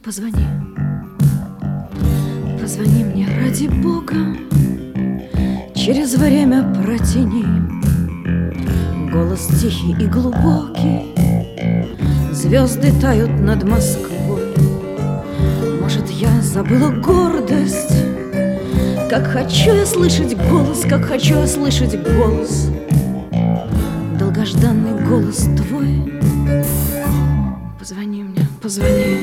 Позвони, позвони мне ради Бога, через время протяни. Голос тихий и глубокий, звезды тают над Москвой. Может, я забыла гордость, как хочу я слышать голос, как хочу я слышать голос, долгожданный голос твой. Позвони мне, позвони.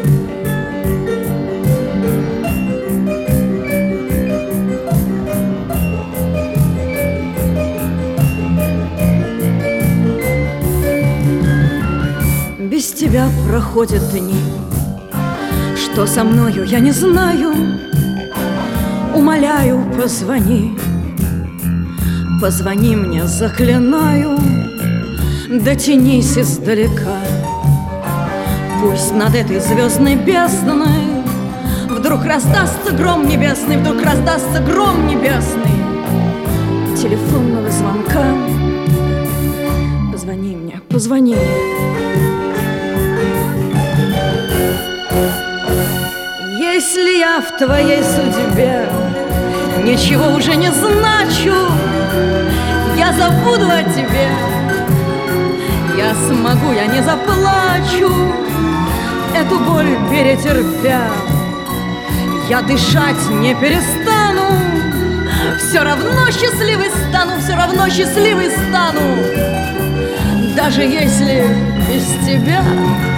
Без тебя проходят дни, что со мною я не знаю. Умоляю, позвони, позвони мне, заклинаю. Дотянись издалека, пусть над этой звездной бездной вдруг раздастся гром небесный, вдруг раздастся гром небесный телефонного звонка. Позвони мне, позвони. Если я в твоей судьбе ничего уже не значу, я забуду о тебе, я смогу, я не заплачу, эту боль перетерпя, я дышать не перестану. Все равно счастливой стану, все равно счастливой стану, даже если без тебя.